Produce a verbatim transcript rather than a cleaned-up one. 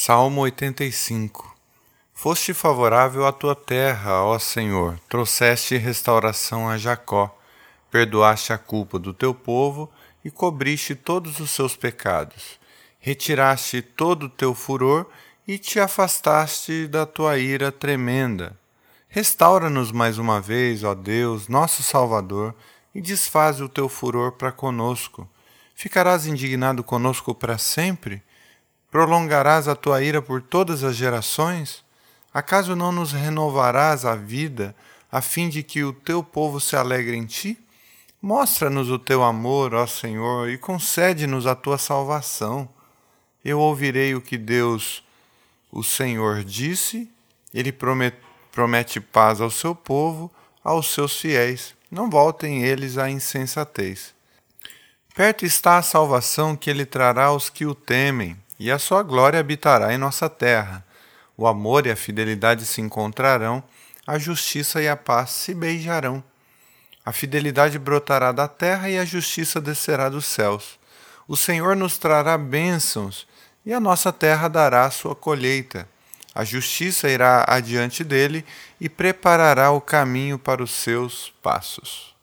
Salmo oitenta e cinco. Foste favorável à tua terra, ó Senhor, trouxeste restauração a Jacó, perdoaste a culpa do teu povo e cobriste todos os seus pecados. Retiraste todo o teu furor e te afastaste da tua ira tremenda. Restaura-nos mais uma vez, ó Deus, nosso Salvador, e desfaze o teu furor para conosco. Ficarás indignado conosco para sempre? Prolongarás a tua ira por todas as gerações? Acaso não nos renovarás a vida, a fim de que o teu povo se alegre em ti? Mostra-nos o teu amor, ó Senhor, e concede-nos a tua salvação. Eu ouvirei o que Deus, o Senhor, disse. Ele promete, promete paz ao seu povo, aos seus fiéis. Não voltem eles à insensatez. Perto está a salvação que ele trará aos que o temem, e a sua glória habitará em nossa terra. O amor e a fidelidade se encontrarão, a justiça e a paz se beijarão. A fidelidade brotará da terra e a justiça descerá dos céus. O Senhor nos trará bênçãos, e a nossa terra dará a sua colheita. A justiça irá adiante dele e preparará o caminho para os seus passos.